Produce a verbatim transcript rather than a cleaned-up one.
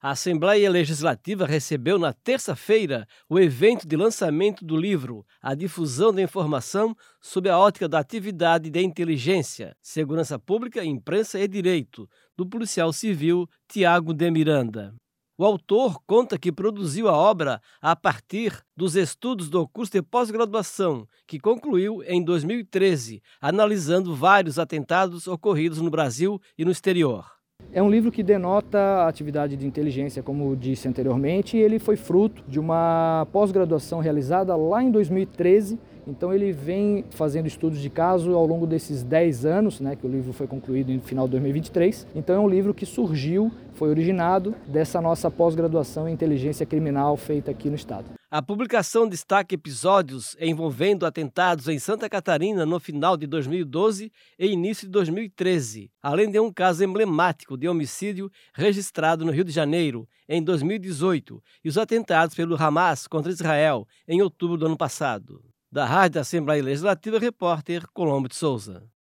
A Assembleia Legislativa recebeu na terça-feira o evento de lançamento do livro A Difusão da Informação sob a ótica da atividade de inteligência, segurança pública, imprensa e direito, do policial civil Tiago de Miranda. O autor conta que produziu a obra a partir dos estudos do curso de pós-graduação, que concluiu em dois mil e treze, analisando vários atentados ocorridos no Brasil e no exterior. É um livro que denota a atividade de inteligência, como disse anteriormente, e ele foi fruto de uma pós-graduação realizada lá em dois mil e treze. Então ele vem fazendo estudos de caso ao longo desses dez anos, né, que o livro foi concluído no final de dois mil e vinte e três. Então é um livro que surgiu, foi originado dessa nossa pós-graduação em inteligência criminal feita aqui no estado. A publicação destaca episódios envolvendo atentados em Santa Catarina no final de dois mil e doze e início de dois mil e treze, além de um caso emblemático de homicídio registrado no Rio de Janeiro em dois mil e dezoito e os atentados pelo Hamas contra Israel em outubro do ano passado. Da Rádio Assembleia Legislativa, repórter Colombo de Souza.